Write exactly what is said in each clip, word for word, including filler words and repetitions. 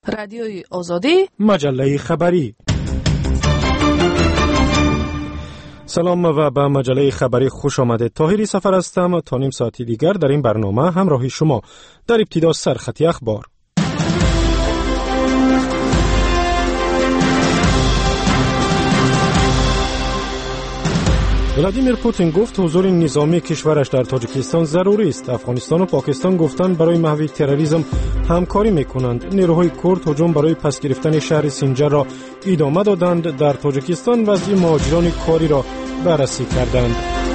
رادیوی آزادی، مجله خبری. سلام و به مجله خبری خوش آمدید. طاهری سفر هستم تا نیم ساعتی دیگر در این برنامه همراهی شما. در ابتدا سرخط اخبار. ولادیمیر پوتین گفت حضور نظامی کشورش در تاجیکستان ضروری است. افغانستان و پاکستان گفتند برای محو تروریسم همکاری میکنند. نیروهای کرد هجوم برای پس گرفتن شهر سینجر را ادامه دادند. در تاجیکستان وضع مهاجران کاری را بررسی کردند.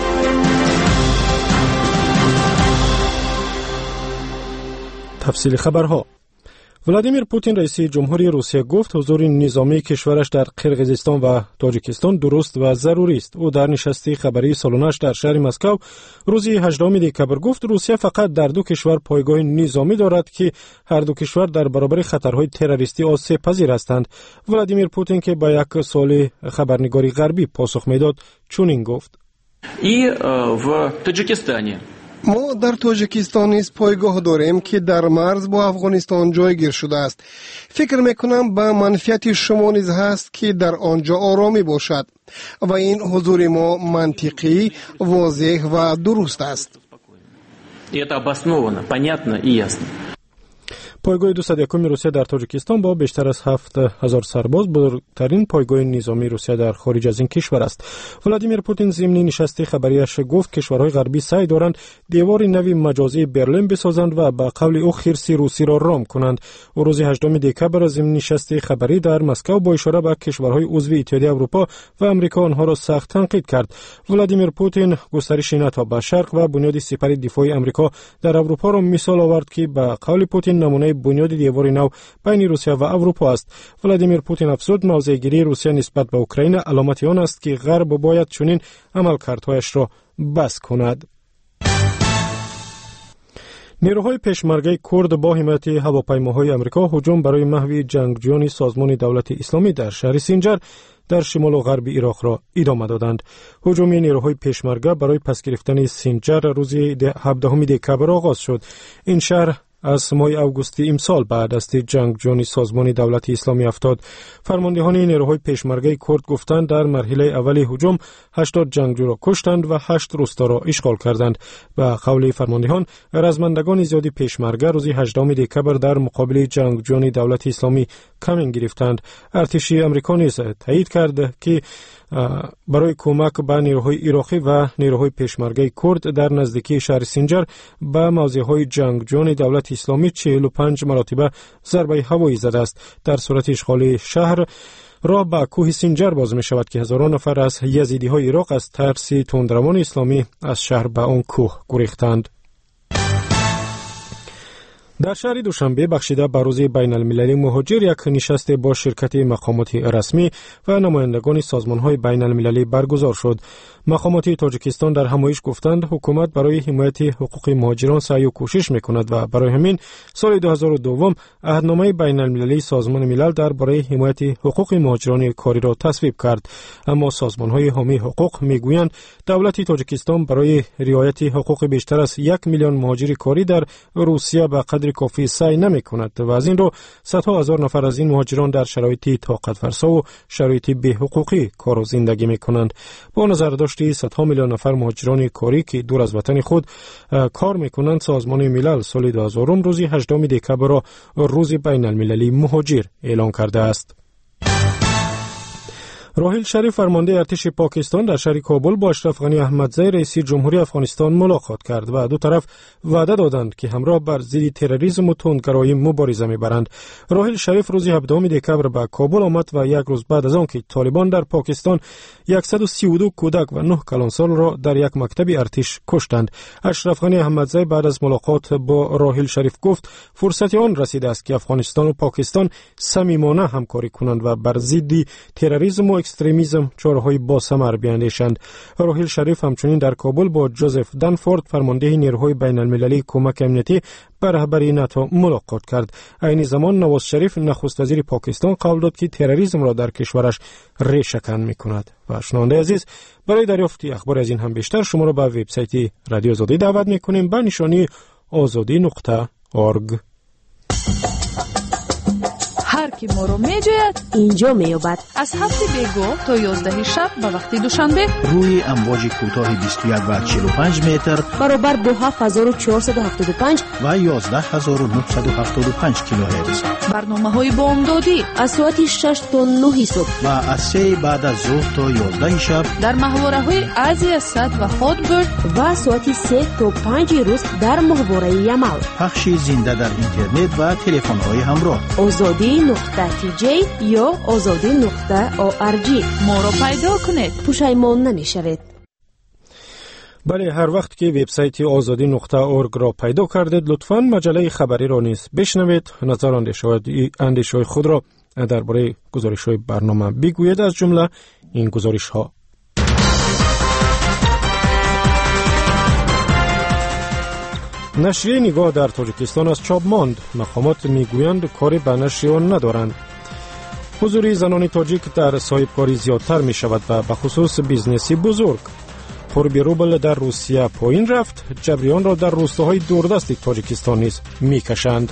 تفصیل خبرها. ولادیمیر پوتین رئیس جمهوری روسیه گفت حضور نظامی کشورش در قرقیزستان و تاجیکستان درست و ضروری است. او در نشست خبری سالانش در شهر مسکو روز هجدهم دکبر گفت روسیه فقط در دو کشور پایگاه نظامی دارد که هر دو کشور در برابر خطرهای تروریستی آسیب پذیر هستند. ولادیمیر پوتین که با یک سوال خبرنگاری غربی پاسخ میداد چنین گفت: ای و تاجیکستان ما در تاجیکستان نیز پایگاه داریم که در مرز با افغانستان جایگیر شده است. فکر میکنم به منفعت شما نیز هست که در آنجا آرامی باشد و این حضور ما منطقی، واضح و درست است. Это обосновано, понятно и ясно. پایگاه دویست و یک روسیه در تاجیکستان با بیشتر از هفت هزار سرباز بزرگترین پایگاه نظامی روسیه در خارج از این کشور است. ولادیمیر پوتین ضمن نشست خبریش گفت کشورهای غربی سعی دارند دیوار نوی مجازی برلین بسازند و به قول او خرس روسی را رام کنند. و روز هجدهم دکبر ضمن نشست خبری در مسکو با اشاره به کشورهای عضو اتحادیه اروپا و آمریکا آنها را سخت تنقید کرد. ولادیمیر پوتین گسترش ناتو به شرق و بنیاد سپاه دفاعی آمریکا در اروپا را مثال آورد که به قول پوتین نمونه بنیاد دیوار نو بین روسیه و اروپا است. ولادیمیر پوتین افزود موضع‌گیری روسیه نسبت به اوکراین علامت آن است که غرب باید چنین عملکردهایش را بس کند. نیروهای پشمرگه کرد با حمایت هواپیماهای آمریکا هجوم برای محو جنگجویان سازمان دولت اسلامی در شهر سینجر در شمال و غرب عراق را ادامه دادند. هجوم نیروهای پشمرگه برای پس گرفتن سینجر روز هفدهم دکبر آغاز شد. این شهر از ماه اوگوست امسال بعد از جنگجویان سازمان دولت اسلامی افتاد. فرماندهان نیروهای پشمرگه کرد گفتند در مرحله اول هجوم هشتاد جنگجو را کشتند و هشت روستا را اشغال کردند. به قول فرماندهان رزمندگان زیادی پشمرگه روز هجدهم دکبر در مقابل جنگجویان دولت اسلامی کمین گرفتند. ارتش آمریکا نیز تایید کرد که برای کمک به نیروهای عراقی و نیروهای پشمرگه کرد در نزدیکی شهر سینجر به موضعهای جنگجویان دولت اسلامی چهل و پنج مرتبه ضربه هوایی زده است. در صورت اشغال شهر راه به کوه سینجر باز می شود که هزاران نفر از یزیدی های عراق از ترس تندروان اسلامی از شهر به آن کوه گریختند. در شهر دوشنبه بخشیده به روز بین المللی مهاجر یک نشست با شرکت مقامات رسمی و نمایندگان سازمان‌های بین المللی برگزار شد. مقامات تاجیکستان در همایش گفتند حکومت برای حمایت حقوق مهاجران سعی و کوشش می‌کند و برای همین سال دو هزار و دو عهدنامه بین المللی سازمان ملل درباره حمایت حقوق مهاجران کاری را تصویب کرد. اما سازمان‌های حامی حقوق می‌گویند دولت تاجیکستان برای رعایت حقوق بیشتر از یک میلیون مهاجر کاری در روسیه به قدر کافی سعی نمی‌کند و از این رو صدها هزار نفر از این مهاجران در شرایط طاقت فرسا و شرایط بی‌حقوقی کار و زندگی می‌کنند. با نظر داشت صدها میلیون نفر مهاجران کاری که دور از وطن خود کار می‌کنند سازمان ملل سال دو هزار روز هجدهم دکبر را روز بین المللی مهاجر اعلان کرده است. راحیل شریف فرمانده ارتش پاکستان در شهر کابل با اشرف غنی احمدزی رئیس جمهوری افغانستان ملاقات کرد و دو طرف وعده دادند که همراه بر ضد تروریسم و تندگرایی مبارزه می‌برند. راحیل شریف روز هفدهم دکبر به کابل آمد و یک روز بعد از آن که طالبان در پاکستان صد و سی و دو کودک و نه کلانسال را در یک مکتب ارتش کشتند. اشرف غنی احمدزی بعد از ملاقات با راحیل شریف گفت فرصت آن رسیده است که افغانستان و پاکستان صمیمانه همکاری کنند و بر ضد تروریسم و اکستریمیسم چاره‌های باثمر بیاندیشند. راحیل شریف همچنین در کابل با جوزف دنفورد فرمانده نیروهای بین المللی کمک امنیتی به رهبری ناتو ملاقات کرد. این زمان نواز شریف نخست وزیر پاکستان قول داد که تروریسم را در کشورش ریشه‌کن می‌کند. و شنونده عزیز برای دریافت اخبار از این هم بیشتر شما را به وبسایت رادیو آزادی دعوت می‌کنیم به نشانی آزادی نقطه اورگ. هر کی ما رو میجوید اینجا میابد. از هفت بیگاه تا یازده شب به وقت دوشنبه روی امواج کوتاه بیست و یک و چهل و پنج متر برابر با هفت هزار و چهارصد و هفتاد و پنج و یازده هزار و نهصد و هفتاد و پنج کیلوهرتز. برنامه های بامدادی از ساعت شش تا نه صبح و از سه بعد از ظهر تا یازده شب در محوره های آزیا صد و هاتبرد و ساعت سه تا پنج روز در محوره یمل. پخش زنده در اینترنت و تلفن های همراه. آزادی نقطه تی جی یا آزادی نقطه او آر جی. ما را پیدا کنید، پشیمان نمیشوید. بله، هر وقت که وبسایت آزادی نقطه اورگ را پیدا کردید لطفاً مجله خبری را نیز بشنوید. نظر اندیشه‌های خود را درباره گزارش‌های برنامه بگویید، از جمله این گزارش‌ها. نشریه نگاه در تاجیکستان از چاپ ماند. مقامات میگویند کاری به نشریه آن ندارند. حضور زنان تاجیک در صاحبکاری زیادتر می شود و به خصوص بیزنسی بزرگ. قرب روبل در روسیه پایین رفت. جبریان را در روستاهای دوردست تاجیکستان نیز می کشند.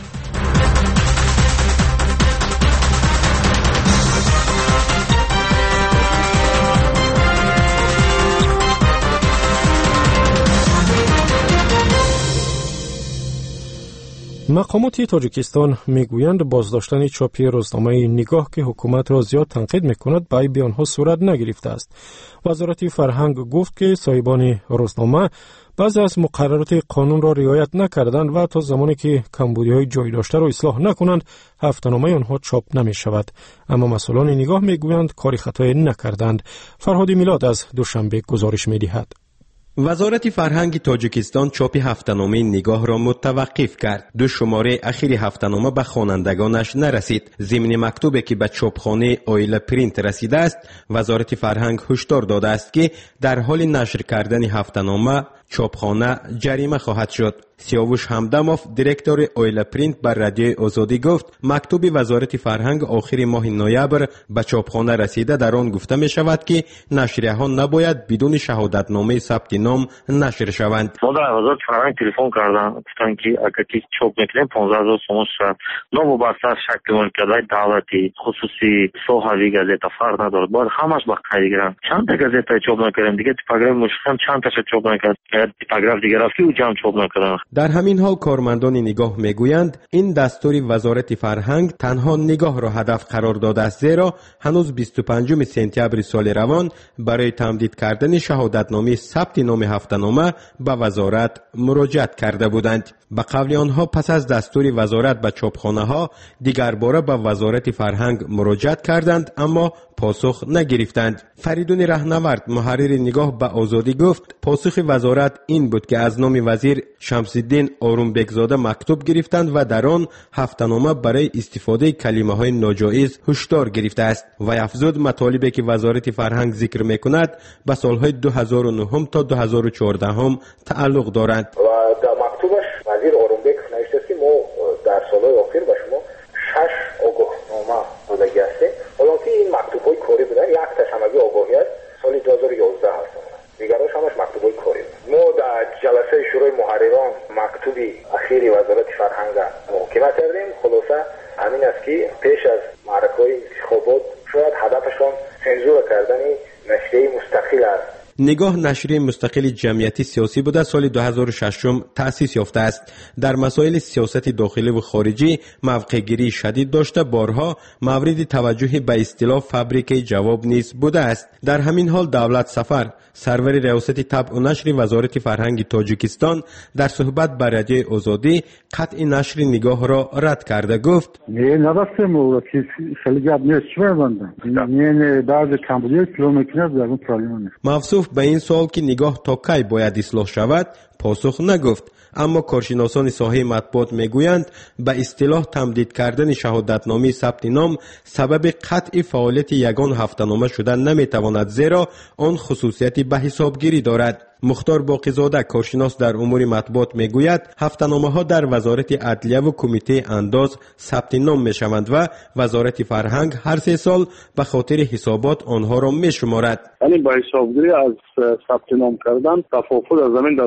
مقامات تاجیکستان میگویند بازداشتن چاپی روزنامه نگاه که حکومت را زیاد تنقید میکند به این بیانها صورت نگرفته است. وزارت فرهنگ گفت که صاحبان روزنامه بعضی از مقررات قانون را رعایت نکردند و تا زمانی که کمبودی‌های جای داشته را اصلاح نکنند هفته‌نامه آنها چاپ نمی شود. اما مسئولان نگاه میگویند کاری خطایی نکردند. فرهاد میلاد از دوشنبه گزارش می‌دهد. وزارت فرهنگ تاجیکستان چاپ هفته‌نامه نگاه را متوقف کرد. دو شماره اخیر هفته‌نامه به خوانندگانش نرسید. ضمن مکتوبی که به چاپخانه اویلا پرینت رسیده است، وزارت فرهنگ هشدار داده است که در حال نشر کردن هفته‌نامه چاپخانه جریمه خواهد شد. سیاوش همدموف دیرکتور اویلا پرینت بر رادیو آزادی گفت مکتوب وزارت فرهنگ آخر ماه نوامبر به چاپخانه رسیده. در آن گفته می شود که نشریه ها نباید بدون شهادتنامه ثبت نام نشر شوند. ما در وزارت فرهنگ تلفن کردم گفتن که اگر کی چاپ میکنیم پانزده هزار سوم شد. نو بسته شکل ملکیت دولتی خصوصی صحافی گازیتا فرق ندارد. باید همش با قید گیرن. چند تا گازیتا چاپ نکردیم دیگه تیپوگراف مشخص چند تا چاپ نکرد. تیپوگراف دیگه رفتی و جمع چاپ نکردن. در همین حال کارمندان نگاه میگویند این دستور وزارت فرهنگ تنها نگاه را هدف قرار داده است، زیرا هنوز بیست و پنجم سپتامبر سال روان برای تمدید کردن شهادتنامه ثبت نام هفته‌نامه به وزارت مراجعت کرده بودند. به قول آنها پس از دستور وزارت به چاپخانه ها دیگر باره به وزارت فرهنگ مراجعت کردند اما پاسخ نگرفتند. فریدون رهنورد محرر نگاه به آزادی گفت پاسخ وزارت این بود که از نام وزیر شمس‌الدین آرومبگزاده مکتوب گرفتند و در آن هفته‌نامه برای استفاده کلمه های ناجایز هشدار گرفته است. و افزود مطالبی که وزارت فرهنگ ذکر میکند به سالهای دو هزار و نه تا دو هزار و چهارده هم تعلق دارند. و در مکتوبش وزیر آرومبگ نوشته است که ما در سالهای آخر به شما شش آگاهنامه داده هستیم. حالا که این مکتوب‌های کاری بودن، یک تاش همگی آگاهی است سال دو هزار و یازده هست. دیگرش همش مکتوب‌های کاری بود. ما در جلسه شورای محرران مکتوبی اخیر وزارت فرهنگ محاکمه کردیم. خلاصه همین است که پیش از معرکه‌های انتخابات شاید هدفشان سنزور کردن نشریه مستقل است. نگاه نشریه مستقل جمعیتی سیاسی بوده. سال دو هزار و شش تأسیس یافته است. در مسائل سیاست داخلی و خارجی موقع‌گیری شدید داشته. بارها مورد توجه به اصطلاح فابریکه جواب نیز بوده است. در همین حال دولت سفر سرور ریاست طبع و نشر وزارت فرهنگ تاجیکستان در صحبت با رادیو آزادی قطع نشر نگاه را رد کرده. گفت نه نبستم و خیلی گپ نیست چه بندم نه بعض کمبودی کیلومتر در اون پرابلم. موصوف به این سوال که نگاه تا کی باید اصلاح شود پاسخ نگفت. اما کارشناسان ساحه مطبوعات میگویند به اصطلاح تمدید کردن شهادتنامه ثبت نام سبب قطع فعالیت یگان هفته‌نامه شدن نمیتواند، زیرا آن خصوصیتی به حسابگیری دارد. مختار باقی‌زاده کارشناس در امور مطبوعات میگوید هفته‌نامه ها در وزارت عدلیه و کمیته انداز ثبت نام میشوند و وزارت فرهنگ هر سه سال به خاطر حسابات آنها را میشمارد. یعنی با حسابگیری از ثبت نام کردن تفاوت از زمین در آسمان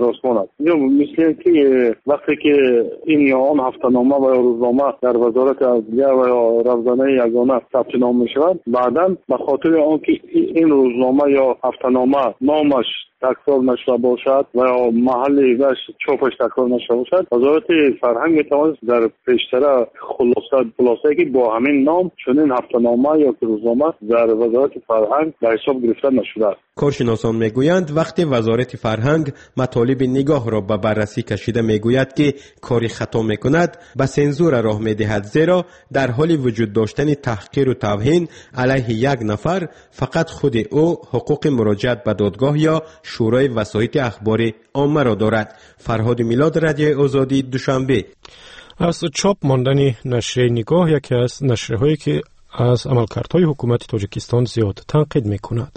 شود. یا مثل که وقتی که این یا آن هفته‌نامه و روزنامه در وزارت عدلیه و یا روزنامه یگانه ثبت نام می شود، بعداً به خاطر آنکه این روزنامه یا هفته‌نامه نامش تکرار نشده باشد و یا محل چاپش تکرار نشده باشد، وزارت فرهنگ میتواند در پیشتر خلاصه خلاصه که با همین نام چنین هفته‌نامه یا روزنامه در وزارت فرهنگ به حساب گرفته نشده است. کارشناسان میگویند وقتی وزارت فرهنگ مطالب نگاه را به بررسی کشیده میگوید که کاری خطا میکند، به سنزور راه میدهد، زیرا در حال وجود داشتن تحقیر و توهین علیه یک نفر فقط خود او حقوق مراجعت به دادگاه یا شورای وسایط اخبار عامه را دارد. فرهاد میلاد، رادیو آزادی، دوشنبه. از چاپ ماندن نشریه نگاه یکی از نشریه‌هایی که از عملکردهای حکومت تاجیکستان زیاد تنقید میکند.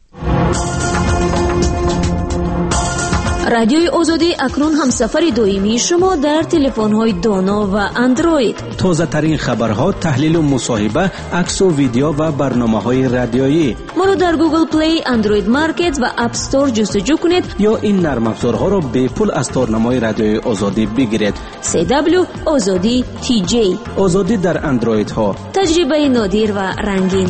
رادیوی آزادی اکنون همسفر دائمی شما در تلفن‌های دانا و اندروید. تازه ترین خبرها، تحلیل و مصاحبه، عکس و ویدیو و برنامه‌های رادیویی. ما رو در گوگل پلی، اندروید مارکت و اپ استور جستجو کنید یا این نرم افزارها را به پول از تارنمای رادیوی آزادی بگیرید. سی دبلیو آزادی تی جی. آزادی در اندروید ها. تجربه نادر و رنگین.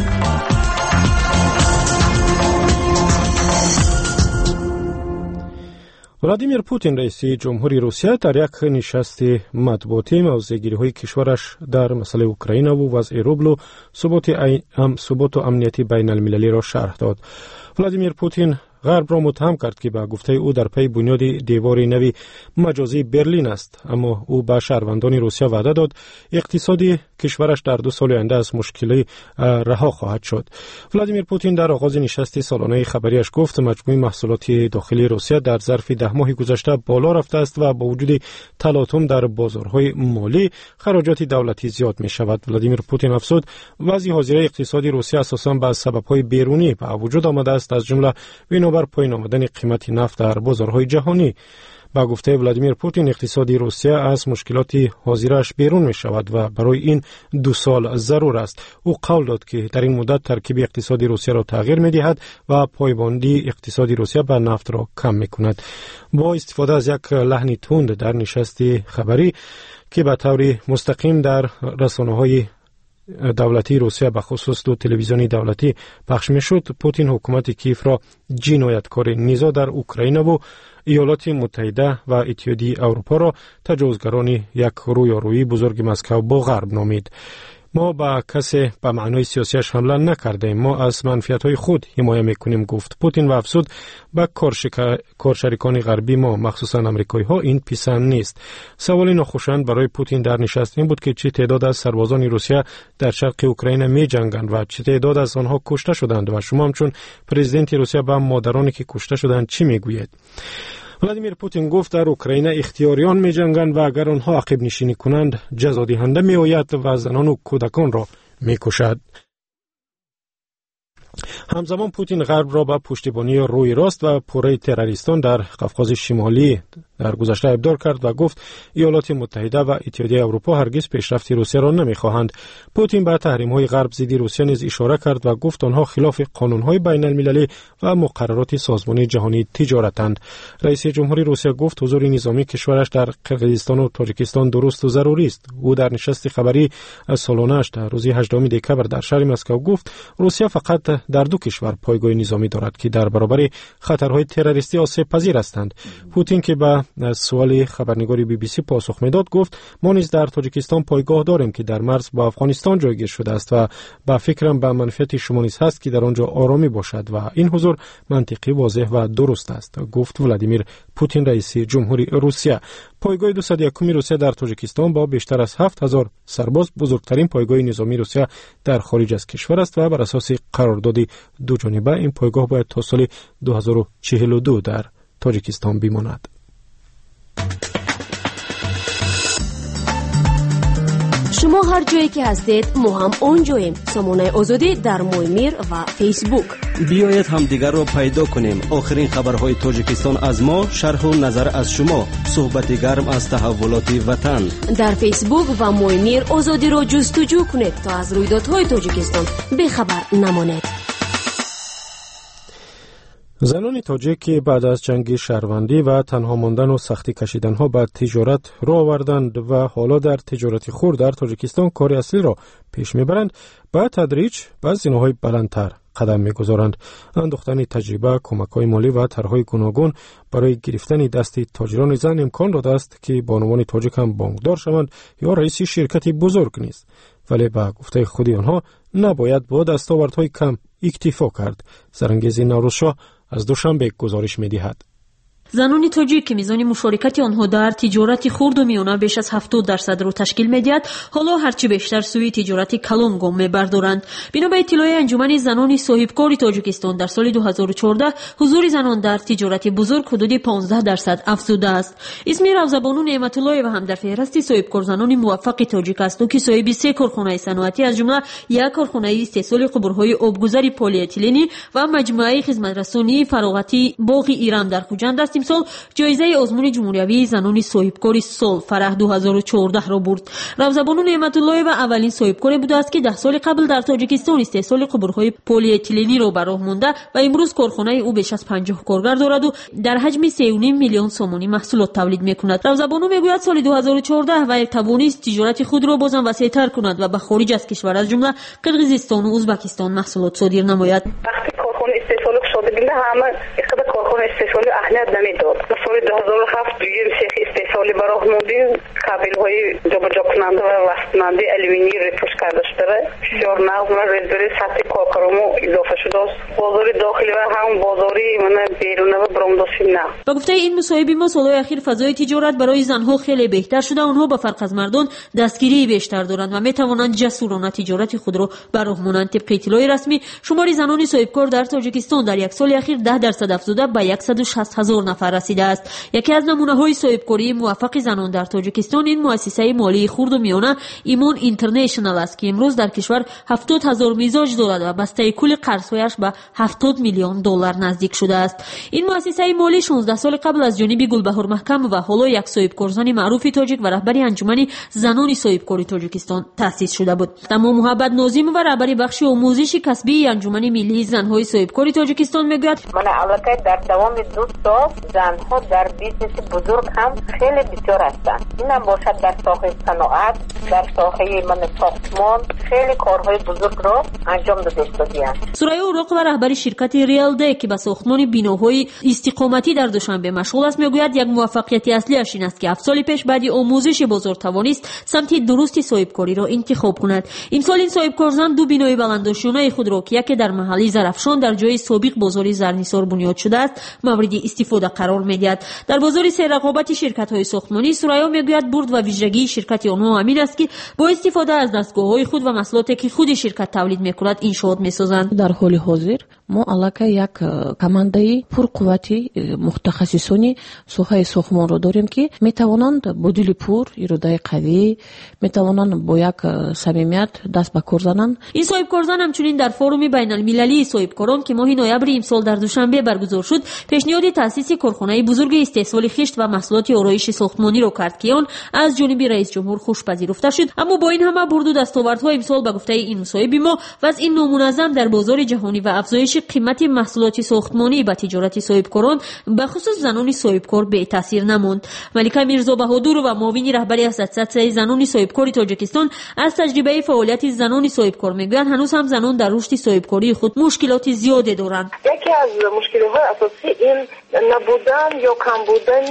ولادیمیر پوتین رئیس جمهوری روسیه در یک نشست مطبوعاتی موضع‌گیری‌های کشورش در مسئله اوکراین و وضع روبل و ثبات ام ثبات و امنیتی بین المللی را شرح داد. ولادیمیر پوتین غرب را متهم کرد که به گفته او در پی بنیاد دیوار نوی مجازی برلین است، اما او به شهروندان روسیه وعده داد اقتصادی کشورش در دو سال آینده از مشکلی رها خواهد شد. ولادیمیر پوتین در آغاز نشست سالانه خبریش گفت مجموع محصولات داخلی روسیه در ظرف ده ماه گذشته بالا رفته است و با وجود تلاطم در بازارهای مالی خراجات دولتی زیاد می شود. ولادیمیر پوتین افزود وضع حاضر اقتصادی روسیه اساساً به سبب‌های بیرونی به وجود آمده است، از جمله بر پایین آمدن قیمت نفت در بازارهای جهانی. با گفته ولادیمیر پوتین اقتصادی روسیه از مشکلات حاضرش بیرون می شود و برای این دو سال ضرور است. او قول داد که در این مدت ترکیب اقتصادی روسیه را تغییر می دهد و پایبندی اقتصادی روسیه به نفت را کم می کند. با استفاده از یک لحن تند در نشست خبری که به طور مستقیم در رسانه‌های دولتی روسیه به خصوص دو تلویزیونی دولتی پخش می شد، پوتین حکومت کیف را جنایتکار نزاع در اوکراین و ایالات متحده و اتحادیه اروپا را تجاوزگران یک رویارویی بزرگ مسکو با غرب نامید. ما به کسی به معنای سیاسیش حمله نکردیم، ما از منفعت‌های خود حمایت می‌کنیم، گفت پوتین و افزود به کارشریکان غربی ما مخصوصاً آمریکایی‌ها این پسند نیست. سوال ناخوشایند برای پوتین در نشست این بود که چه تعداد از سربازان روسیه در شرق اوکراین می‌جنگند و چه تعداد از آنها کشته شدند و شما همچون پرزیدنت روسیه به مادرانی که کشته شدند چی می‌گویید؟ ولادیمیر پوتین گفت در اوکراین اختیاریان می جنگند و اگر آنها عقب نشینی کنند جزا دهنده می آید و زنان و کودکان را می کشد. همزمان پوتین غرب را به پشتیبانی روی راست و پوره تروریستان در قفقاز شمالی در گذشته ابدار کرد و گفت ایالات متحده و اتحادیه اروپا هرگز پیشرفت روسیه را نمیخواهند. پوتین به تحریم‌های غرب ضد روسیه نیز اشاره کرد و گفت آنها خلاف قانون‌های بین المللی و مقررات سازمان جهانی تجارتند. رئیس جمهوری روسیه گفت حضور نظامی کشورش در قرقیزستان و تاجیکستان درست و ضروری است. او در نشست خبری سالانه‌اش در روز هجدهم دکبر در شهر مسکو گفت روسیه فقط در دو کشور پایگاه نظامی دارد که در برابر خطرهای تروریستی آسیب پذیر هستند. پوتین که به سوال خبرنگاری بی بی سی پاسخ میداد گفت ما نیز در تاجیکستان پایگاه داریم که در مرز با افغانستان جایگیر شده است و با فکرم به منفعت شما نیز هست که در آنجا آرامی باشد و این حضور منطقی، واضح و درست است، گفت ولادیمیر پوتین رئیس جمهوری روسیه. پایگاه دویست و یک روسیه در تاجیکستان با بیشتر از هفت هزار سرباز بزرگترین پایگاه نظامی روسیه در خارج از کشور است و بر اساس قرارداد دو جانبه این پایگاه باید تا سال دو هزار و چهل و دو در تاجیکستان بماند. شما هر جایی که هستید ما هم اونجاییم. سامانه آزادی در مویمیر و فیسبوک. بیایید هم دیگر رو پیدا کنیم. آخرین خبرهای تاجیکستان از ما، شرح و نظر از شما، صحبت گرم از تحولات وطن. در فیسبوک و مویمیر آزادی رو جستجو کنید تا از رویدادهای تاجیکستان بخبر نمانید. زنان تاجیک که بعد از جنگ شهروندی و تنها ماندن و سختی کشیدن ها به تجارت رو آوردند و حالا در تجارت خور در تاجیکستان کار اصلی را پیش میبرند، به تدریج به زینه‌های بلندتر قدم میگذارند. اندوختن تجربه، کمک‌های مالی و طرح‌های گوناگون برای گرفتن دست تاجران زن امکان داده است که بانوان تاجیک هم بانکدار شوند یا رئیس شرکتی بزرگ نیست، ولی به گفته خود آنها نباید با دستاوردهای کم اکتفا کرد. سرانگیزی نوروزشاه از دوشنبه گزارش می‌دهد. زنان تاجیک که میزان مشارکت آنها در تجارت خرد و میانه بیش از هفتاد درصد را تشکیل می‌دهد، حالا هرچی بیشتر سوی تجارت کلان گام می‌بردارند. بنا به اطلاع انجمن زنان صاحبکار تاجیکستان در سال دو هزار و چهارده حضور زنان در تجارت بزرگ حدود پانزده درصد افزوده است. اسم روزبانو نعمت الله و هم در فهرست صاحبکار زنان موفق تاجیک است که صاحب سه کارخانه صنعتی از جمله یک کارخانه استحصال قبرهای آبگذر پلی‌اتیلنی و مجموعه خدمترسانی فراغتی باغ ایران در خوجند است. امسال جایزه آزمون جمهوری زنان صاحبکار سال فرح دو هزار و چهارده را برد. روزبانو نعمت الله و اولین صاحبکار بوده است که ده سال قبل در تاجیکستان استحصال قبرهای پلی‌اتیلنی را به راه مانده و امروز کارخانه او بیش از پنجاه کارگر دارد و در حجم سه و نیم میلیون سامانی محصولات تولید میکند. روزبانو میگوید سال دو هزار و چهارده و توانست تجارت خود را بازم وسیع‌تر کند و به خارج از کشور از جمله قرقیزستان و ازبکستان محصولات صادر نماید. استحصال شده بینده همه اقدر کارخانه استحصالی اهمیت نمیداد. سال دو هزار و هفت دویم سیخ استحصالی براه موندیم کابل های جابجا کننده و وصلنده الومینی ریتوش کرده شده. فشار نقض و رزبری سطح کارکارمو اضافه شده است. بازار داخلی و هم بازاری من بیرونه و برامداشی نه. با گفته این مصاحبه ما سالهای اخیر فضای تجارت برای زنها خیلی بهتر شده. آنها با فرق از مردان دستگیری بیشتر دارند و میتوانند جسورانه تجارت خود را به راه مانند. طبق اطلاع رسمی شمار زنان صاحبکار در تاجیکستان در یک سال اخیر ده درصد افزوده به صد و شصت هزار نفر رسیده است. یکی از نمونه‌های صاحبکاری موفق زنان در تاجیکستان این مؤسسه مالی خرد و میانه ایمان اینترنشنال است که امروز در کشور هفتاد هزار مزاج دارد و بسته کل قرض‌هایش به هفتاد میلیون دلار نزدیک شده است. این مؤسسه مالی شانزده سال قبل از جانب گلبهار محکم و حالا یک صاحبکارزن معروف تاجیک و رهبر انجمن زنان صاحبکاری تاجیکستان تأسیس شده بود. تمام محبت ناظم و رهبر بخش آموزش کسبی انجمن ملی زن‌های صاحبکاری تاجیکستان میگوید من علاقه در دوام دو سال زنها در بیزنس بزرگ هم خیلی بسیار هستند. این هم باشد در ساحه صنعت، در ساحه من ساختمان خیلی کارهای بزرگ را انجام دادند. سریا اوراق و رهبر شرکت ریال دی که به ساختمان بناهای استقامتی در دوشنبه مشغول است میگوید یک موفقیت اصلی اش این است که هفت سال پیش بعد آموزش بازار توانست سمت درستی صاحبکاری را انتخاب کند. امسال این صاحبکارزن دو بنای بلندشانه خود را که یکی در محله زرافشان در جای سابق بازار زرنیسار بنیاد شده است مورد استفاده قرار می‌دهد. در بازار سه رقابت شرکت‌های ساختمانی سریا میگوید برد و ویژگی شرکت آنها همین است که با استفاده از دستگاه‌های خود و محصولاتی که خود شرکت تولید می‌کند انشاءات می‌سازند. در حال حاضر ما علاقه یک کماندای پرقوتی متخصصانی سوهای ساختمان را داریم که می‌توانند بدیل پور، اراده قوی، می‌توانند با یک صمیمیت دست به کار زنند. این صاحبکارزن همچنین در فوروم بین‌المللی صاحبکاران که ماه نوامبر امسال در دوشنبه برگزار شد پیشنهاد تأسیس کارخانه بزرگ استحصال خشت و محصولات آرایشی ساختمانی را کرد که آن از جانب رئیس جمهور خوش پذیرفته شد. اما با این همه برد و دستاوردها امسال به گفته این مصاحبه ما وضع نامنظم در بازار جهانی و افزایش قیمت محصولات ساختمانی به تجارت صاحبکاران به خصوص زنان صاحبکار بی تاثیر نماند. ملکه میرزا بهادر و معاون رهبری اساتید زنان صاحبکاری تاجیکستان از تجربه فعالیت زنان صاحبکار میگویند هنوز هم زنان در رشد صاحبکاری خود مشکلات زیادی دارند. یکی از مشکل‌های اساسی این نبودن یا کم بودن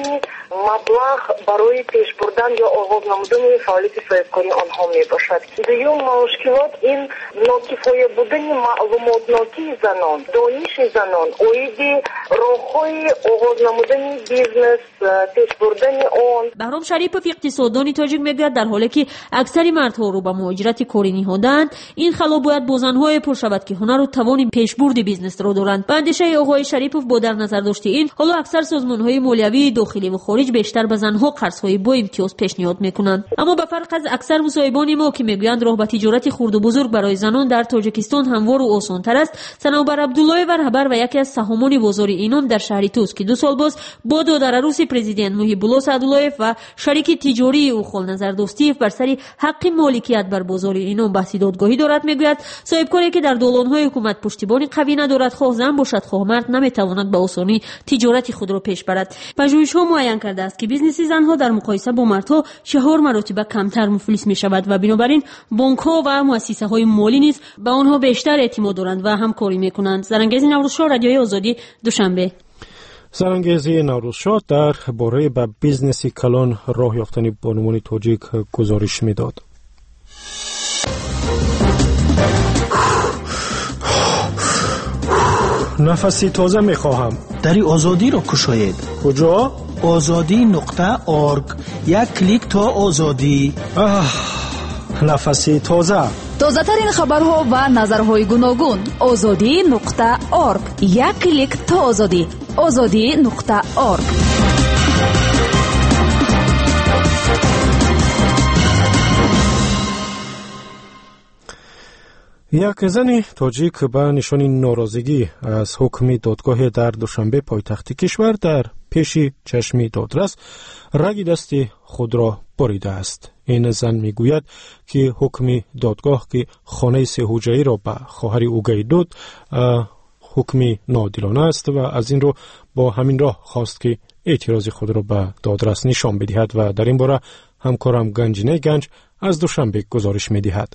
مبلغ برای پیش بردن یا آغاز نمودن فعالیت صاحبکاری آنها میباشد. دوم مشکلات این ناکفایه بودن معلومات ناکی زنان، دانش زنان، اوید راه‌های آغاز نمودن بیزنس، پیش بردن آن. بهرام شریپوف اقتصاددان تاجیک میگوید در حالی که اکثر مردها رو به مهاجرت کاری نهادند این خلا باید با زن‌های پر شود که هنر و توان پیشبرد بیزنس را دارند. به اندیشه آقای شریپوف با در نظر داشته این حالا اکثر سازمان‌های مالیوی داخلی و خارجی خارج بیشتر به زنها قرضهای با امتیاز پیشنهاد میکنند. اما به فرق از اکثر مصاحبان ما که میگویند راه به تجارت خرد و بزرگ برای زنان در تاجیکستان هموار و آسان‌تر است، صنوبر عبدالله و رهبر و یکی از سهامان بازار اینان در شهر توس که دو سال باز با دادر عروس پرزیدنت محیب‌الله سعدالله‌یف و شریک تجاری او خالنظر دوستیف بر سر حق مالکیت بر بازار اینان بحث دادگاهی دارد، میگوید صاحبکاری که در دالان‌های حکومت پشتیبانی قوی ندارد، خواه زن باشد خواه مرد، نمیتواند به آسانی تجارت خود را پیش برد. پژوهش‌ها معین کرده است که بیزنس زنها در مقایسه با مردها چهار مرتبه کمتر مفلس می‌شود و بنابراین بانک‌ها و مؤسسه‌های مالی نیز به آنها بیشتر اعتماد دارند و همکاری می‌کنند. زرانگیزی نوروزشاه، رادیوی آزادی، دوشنبه. زرانگیزی نوروزشاه در باره به بیزنس کلان راه یافتن بانوان تاجیک گزارش میداد. نفسی تازه میخواهم. دری آزادی را کشایید. کجا؟ آزادی نقطه ارگ. یک کلیک تا آزادی. نفسی تازه. تازه ترین خبرها و نظرهای گوناگون. آزادی نقطه ارگ. یک کلیک تا آزادی. آزادی نقطه ارگ. یک زن تاجیک به نشان ناراضگی از حکم دادگاه در دوشنبه پایتخت کشور در پیش چشم دادرس رگ دست خود را بریده است. این زن میگوید که حکم دادگاه که خانه سه حجره را به خواهر او داد حکم ناعادلانه است و از این رو با همین راه خواست که اعتراض خود را به دادرس نشان بدهد و در این باره همکارم گنجینه گنج از دوشنبه گزارش میدهد.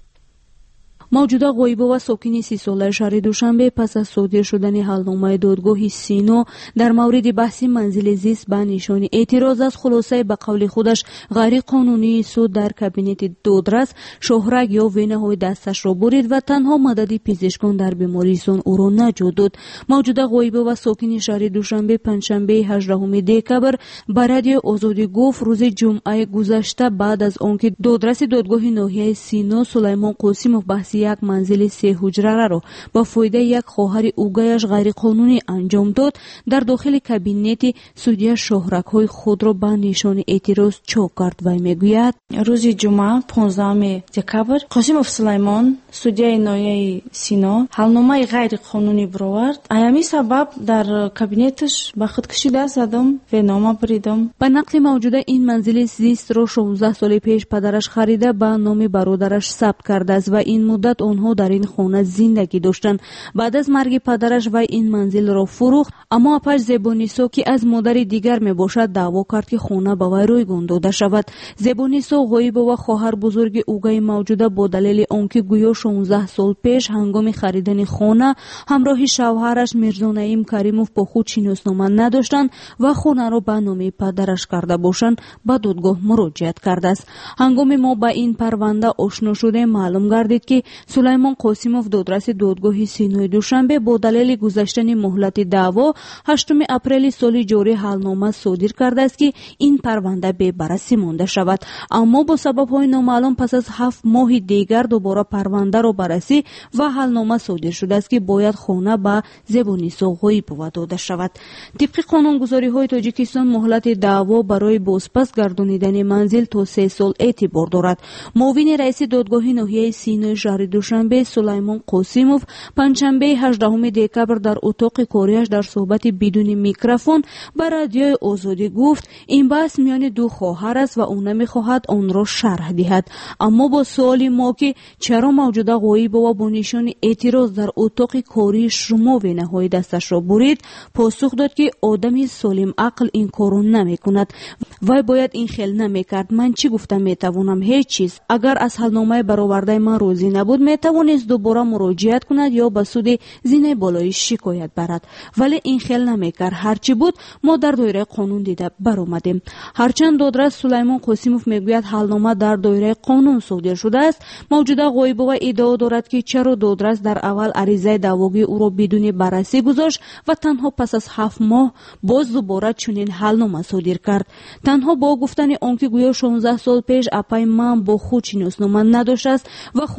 موجوده غایبه و ساکن سی ساله شهر دوشنبه پس از صادر شدن حلنامه دادگاه سینو در مورد بحث منزل زیست به نشان اعتراض از خلاصه به قول خودش غیر قانونی سود در کابینت دادرس شهرک یا وینه‌های دستش را برید و تنها مدد پزشکان در بیماریستان او را نجات داد. موجوده غایبه و ساکن شهر دوشنبه پنجشنبه هجدهم دکبر به رادیو آزادی گفت روز جمعه گذشته بعد از آنکه دادرس دادگاه ناحیه سینو سلیمان قاسموف بحث یک منزل سه حجره را با فایده یک خواهر اوگایش غیر قانونی انجام داد در داخل کابینت سودیا شهرک‌های خود را به نشان اعتراض چاپ کرد و میگوید روز جمعه پانزدهم دکبر قاسموف سلیمان سودیا ناحیه سینا حلنامه غیر قانونی برآورد. همین سبب در کابینتش به خودکشی دست زدم و نامه بریدم. به نقل موجوده این منزل زیست را شانزده سال پیش پدرش خریده به نام برادرش ثبت کرده است و این مدت آنها در این خانه زندگی داشتند. بعد از مرگ پدرش و این منزل را فروخت، اما اپش زبونیسو که از مادر دیگر می باشد دعوا کرد که خانه به وی رایگان داده شود. زبونیسو غایبه و خواهر بزرگ اوگای موجوده با دلیل آنکه گویا شانزده سال پیش هنگام خریدن خانه همراه شوهرش میرزا نعیم کریموف با خود شناسنامه نداشتند و خانه را به نام پدرش کرده باشند به دادگاه مراجعت کرده است. هنگام ما با این پرونده آشنا شده معلوم گردید که سلیمان قاسموف دادرس دادگاه سینوی دوشنبه با دلیل گذشتن مهلت دعوا هشتم اپریل سال جاری حلنامه صادر کرده است که این پرونده به بررسی مانده شود، اما با سبب‌های نامعلوم پس از هفت ماه دیگر دوباره پرونده را بررسی و حلنامه صادر شده است که باید خانه به زبونیسو غایبه داده شود. طبق قانونگذاری‌های تاجیکستان مهلت دعوا برای بازپس گردانیدن منزل تا سه سال اعتبار دارد. معاون رئیس دادگاه ناحیه سینوی شهر دوشنبه سلیمان قاسموف پنجشنبه هجدهم دکبر در اتاق کاریش در صحبت بدون میکروفون به رادیوی آزادی گفت این بحث میان دو خواهر است و او نمیخواهد آن را شرح دهد. اما با سوال ما که چرا موجوده غایبه و با نشان اعتراض در اتاق کاری شما وینه‌های دستش را برید، پاسخ داد که آدمی سالم عقل این کارو نمیکند. وای باید این خیل نمیکرد. من چی گفتم؟ میتوانم هیچ چیز. اگر از حلنامه برآورده من راضی نبود میتوانست دوباره مراجعت کند یا به سود زینه بالایی شکایت برد، ولی این خیل نمیکرد. هرچی بود ما در دایره قانون دیده برآمدیم. هرچند دادرس سلیمان قاسموف میگوید حلنامه در دایره قانون صادر شده است، موجوده غایبه و ادعا دارد که چرا دادرس در اول عریضه دعواگی او را بدون بررسی گذاشت و تنها پس از هفت ماه باز دوباره چنین حلنامه صادر کرد. تنها با گفتن آنکه گویا شانزده سال پیش اپای من با خود شناسنامه نداشت است و خانه را با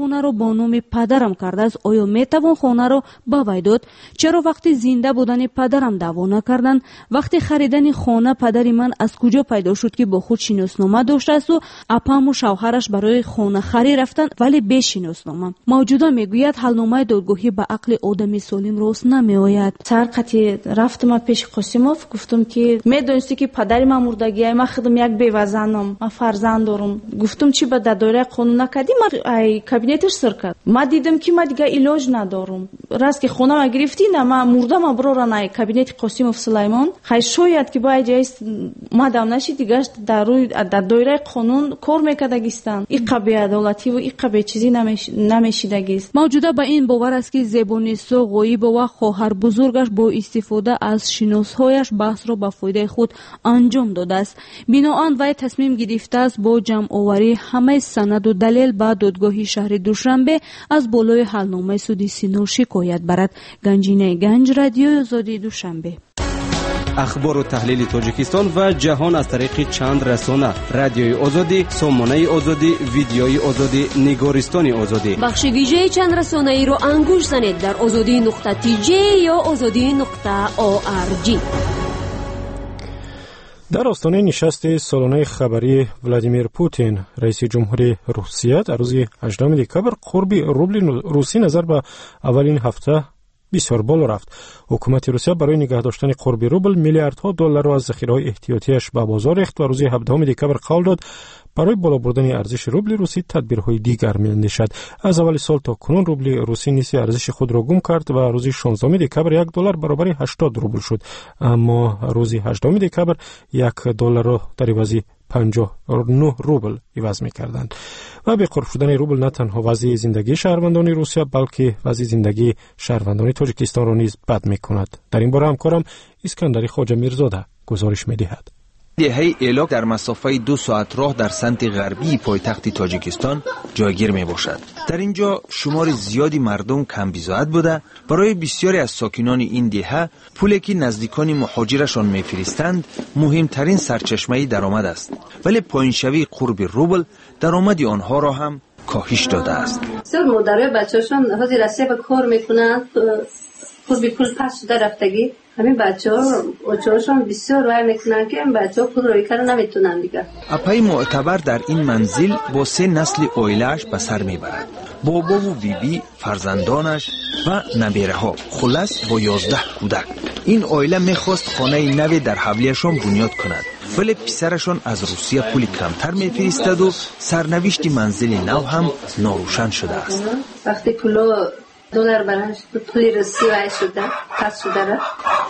با نام پدرم کرده است، آیا میتوان خانه را به وی داد؟ چرا وقتی زنده بودن پدرم دعوا نکردند؟ وقتی خریدن خانه پدر من از کجا پیدا شد که با خود شناسنامه داشته است و اپم و شوهرش برای خانه خری رفتند ولی بی شناسنامه؟ موجوده میگوید حلنامه دادگاهی به عقل آدمی سالم راست نمیآید. سرقتی رفتم پیش قاسموف، گفتم که میدونستی که پدر من مردگی، من خودم یک بیوه‌زنم، من فرزند دارم. گفتم چی به دایره قانون نکردی؟ من ای کابینتش سر کرد. ما دیدم که ما دیگه علاج ندارم. راست که خونه ما گرفتی، نه من مردم برو نه کابینت قاسموف سلیمان. خیلی شاید که باید جایست ما دام نشی دیگه در روی در دایره قانون کار میکردگیستن. این قبیل عدالتی و این قبیل چیزی نمیش نمیشیدگیست. موجوده به این باور است که زبونیسو غایب و خواهر بزرگش با استفاده از شناسهایش بحث را به فایده خود انجام داده است. بنابراین وی تصمیم گرفته است با جمع آوری همه سند و دلیل به دادگاه شهر دوشنبه از بالای حلنامه سودی سینو شکایت برد. گنجینه گنج، رادیو آزادی دوشنبه. اخبار و تحلیل تاجیکستان و جهان از طریق چند رسانه: رادیوی آزادی، سامانه آزادی، ویدیوی آزادی، نگارستان آزادی. بخش ویژه چند رسانه ای را انگوش زنید در آزادی نقطه تی جی یا آزادی نقطه او آر جی. در آستانه نشست سالانه خبری ولادیمیر پوتین رئیس جمهوری روسیه در روز هجدهم دکبر قرب روبل روسی نظر به اولین هفته بسیار بالا رفت. حکومت روسیه برای نگه داشتن قرب روبل میلیاردها دلار را از ذخیره‌های احتیاطیش به بازار ریخت و روز هفدهم دکبر قول داد برای بالا بردن ارزش روبل روسی تدبیرهای دیگر می‌اندیشد. از اول سال تا کنون روبل روسی نصف ارزش خود را گم کرد و روز شانزدهم دکبر یک دلار برابر هشتاد روبل شد، اما روز هجدهم دکبر یک دلار را در عوض پنجاه و نه روبل عوض می‌کردند. و به قرب شدن روبل نه تنها وضع زندگی شهروندان روسیه بلکه وضع زندگی شهروندان تاجیکستان را نیز بد می‌کند. در این باره همکارم اسکندر خواجه میرزاده گزارش می‌دهد. دهه ایلاک در مسافه دو ساعت راه در سمت غربی پایتخت تاجیکستان جایگیر می باشد. در اینجا شمار زیادی مردم کم بیزاعت بوده. برای بسیاری از ساکنان این دهه پولی که نزدیکان مهاجرشان میفرستند مهمترین سرچشمه درآمد است، ولی پایینشوی قرب روبل درآمد آنها را هم کاهش داده است. بسیار مادرای بچه‌شان حاضر است به کار میکنند، خود به پول پس شده رفتگی. همین بچه‌ها بچه‌هاشون بسیار رای میکنن که این بچه‌ها پول روی کار نمیتونن دیگه. اپای معتبر در این منزل با سه نسل اویلش به سر میبرد. بابا و بیبی، فرزندانش و نبیره‌ها، خلاص با یازده کودک. این اویله میخواست خانه نوی در حولیشان بنیاد کند، ولی پسرشان از روسیه پول کمتر میفرستد و سرنوشت منزل نو هم ناروشن شده است. وقتی پولو دلار برنش پولی روسی وای شده پس شده را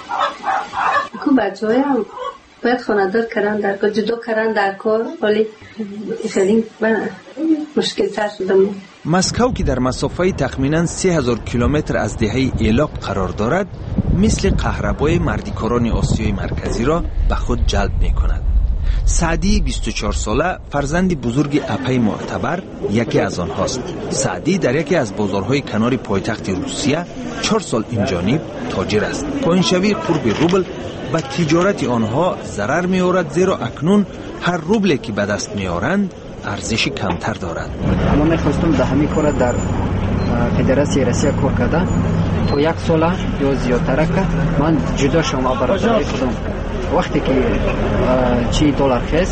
کو بچه‌ها هم باید خانه‌دار کردن در کار، جدا کردن در کار، ولی خیلی مشکل تر شده. مسکو که در مسافه تخمینا سه هزار کیلومتر از دهه ایلاق قرار دارد، مثل قهربای مردیکاران آسیای مرکزی را به خود جلب می کند. سعدی بیست و چهار ساله فرزند بزرگ اپای معتبر یکی از آنهاست. سعدی در یکی از بازارهای کنار پایتخت روسیه چهار سال اینجانب تاجر است. پایینشوی قرب روبل و تجارت آنها ضرر می آورد، زیرا اکنون هر روبلی که به دست می آورند ارزش کمتر دارد. ما میخواستم به همین کار در فدراسیون روسیه کار کردم تا یک سال یا زیادتر که من جدا شما برای خودم وقتی که چی دلار خست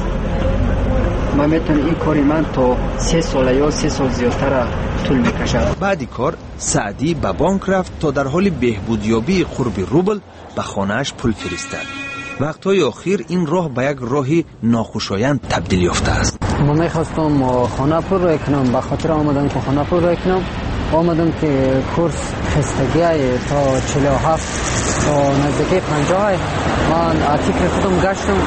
من میتونم این کاری من تا سه سال یا سه سال زیادتر طول میکشد. بعد کار سعدی به بانک رفت تا در حال بهبودیابی قرب روبل به خانهش پول فرستد. وقتهای اخیر این راه به یک راه ناخوشایند تبدیل یافته است. ما میخواستم خانه پر رو کنم، به خاطر آمدم که خانه پر رو کنم آمدم که کورس خستگی تا چهل و هفت تا نزدیکی پنجاه من ارتیکل خودم گشتم،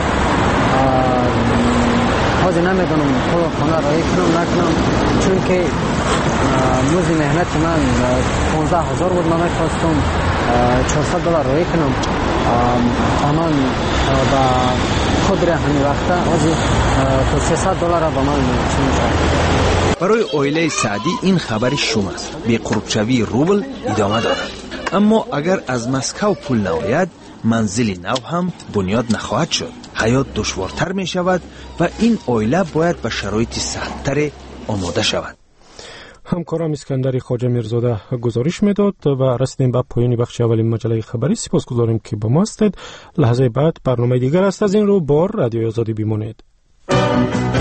حاضر نمیدونم خانه رایی کنم نکنم، چون که موزی مهنت من پانزده هزار بود. من میخواستم چهارصد دلار رایی کنم، من با خود را همین وقتا حاضر تا سیصد دلار با من چون برای اویله سعدی این خبر شوم است. به قربشوی روبل ادامه دارد، اما اگر از مسکو پول نآید منزل نو هم بنیاد نخواهد شد. حیات دشوارتر می شود و این اویله باید به شرایط سخت‌تر آماده شود. همکارم اسکندر خواجه میرزاده گزارش میداد و رسیدیم به پایان بخش اولین مجله خبری. سپاسگزاریم که با ما هستید. لحظه بعد برنامه دیگر است. از این رو بار رادیو آزادی بمانید.